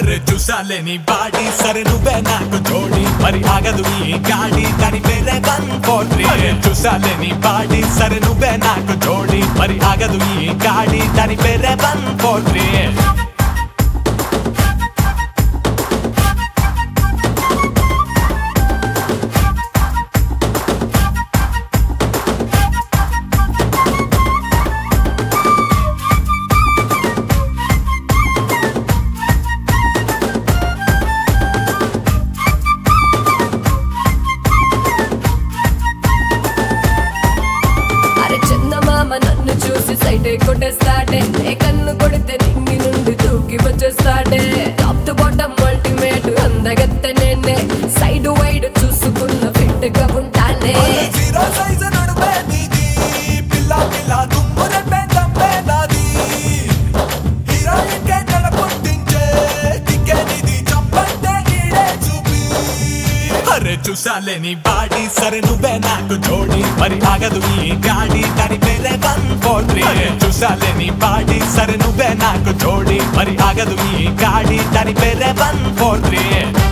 అరే చూసాలే నీ బాడీ సరే నువ్వే నాకు జోడి మరి ఆగదు ఈ గాడి దాని పేరే 143 అరే చూసాలే నీ బాడీ సరే నువ్వే నాకు జోడి మరి ఆగదు ఈ గాడి దాని పేరే 143 నన్ను చూసి సైటే కొట్టేస్తాడే ఏ కన్ను కొడితే నింగి నుండి దూకి వచ్చేస్తాడే టాప్ టు బాటమ్ అల్టిమేట్ అందగత్తె నేనే సైడ్ వైడ్ చూసుకున్న ఫిట్ గా ఉంటానే అరే చూసాలే నీ బాడీ సరే నువ్వే నాకు జోడి మరి ఆగదు ఈ గాడి దాని పేరే 143 అరే చూసాలే నీ బాడీ సరే నువ్వే నాకు జోడి మరి ఆగదు ఈ గాడి దాని పేరే 143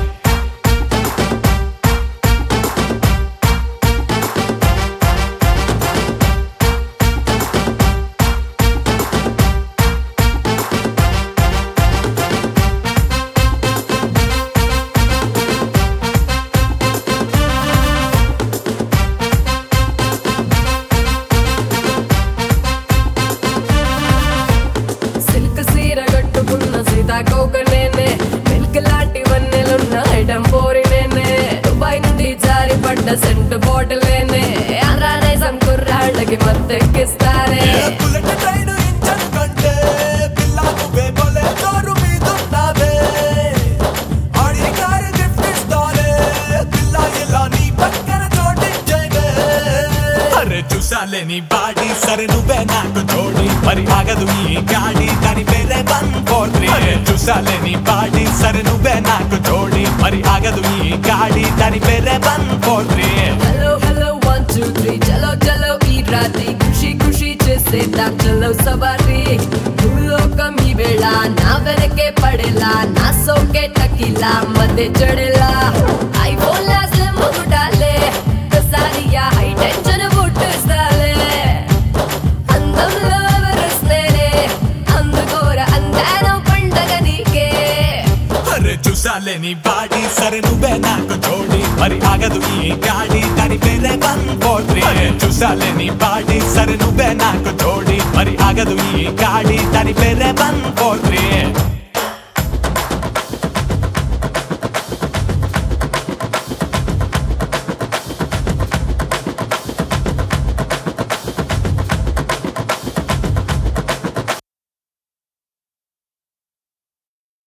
సీతాకోక నేనే మిల్క్ లాంటి వన్నెలున్న ఐటం పోరి నేనే దుబాయ్ నుండి జారి పడ్డ సెంట్ బాటిల్ నేనే అరానైజం కుర్రాళ్ళకి మత్తెక్కిస్తానే చూసాలే నీ బాడీ సరే నువ్వే నాకు జోడి మరి ఆగదు ఈ గాడి దాని పేరే 143 అరే చూసాలే నీ బాడీ సరే నువ్వే నాకు జోడి మరి ఆగదు ఈ గాడి దాని పేరే 143 హలో హలో 1 2 3 చలో చలో ఈ రాత్రి ఖుషి ఖుషి చేసేద్దాం చలో సవారీ భూలోకం ఈ వేళ నా వెనకే పడేలా నా సోకే టకిలా మధ్య చడేలా ఐఫోన్ లాస్ ముగుడాలే కసారియా హై టెన్షన్ చూసాలే నీ బాడీ సరే నువ్వే నాకు జోడి మరి ఆగదు ఈ గాడి దాని పేరే 143 అరే చూసాలే నీ బాడీ సరే నువ్వే నాకు జోడి మరి ఆగదు ఈ గాడి దాని పేరే 143